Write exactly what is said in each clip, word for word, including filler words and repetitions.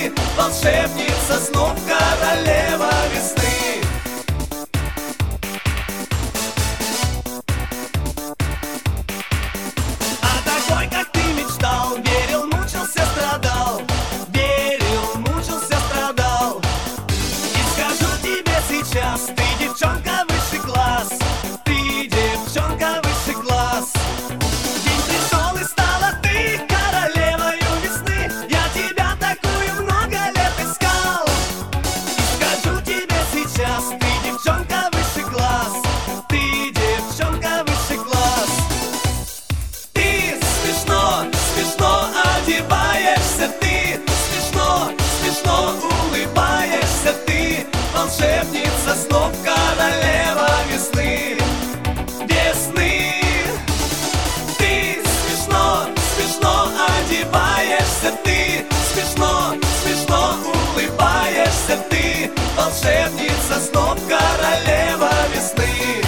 ты, волшебница снов, королева весны. А такой, как ты, мечтал, верил, мучился, страдал, верил, мучился, страдал. И скажу тебе сейчас, ты девчонка высший класс, ты девчонка высший класс. День пришел и стала ты королевою весны. Я тебя такую много лет искал. И скажу тебе сейчас, ты девчонка высший класс, ты девчонка высший класс. Ты смешно, смешно одеваешься, ты смешно, смешно улыбаешься, ты волшебница снов, королева весны, весны. Ты смешно, смешно одеваешься, ты смешно, смешно улыбаешься, ты волшебница снов, королева весны.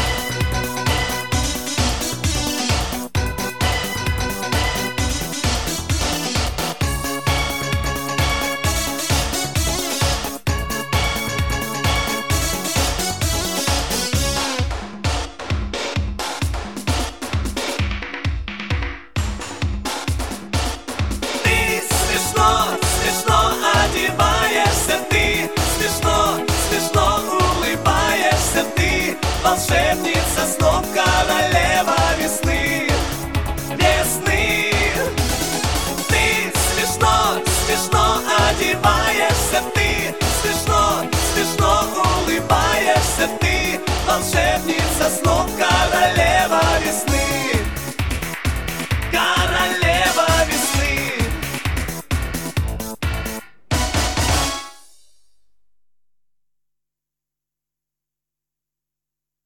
Волшебница снов, королева весны, весны. Ты смешно, смешно одеваешься, ты смешно, смешно улыбаешься, ты волшебница снов, королева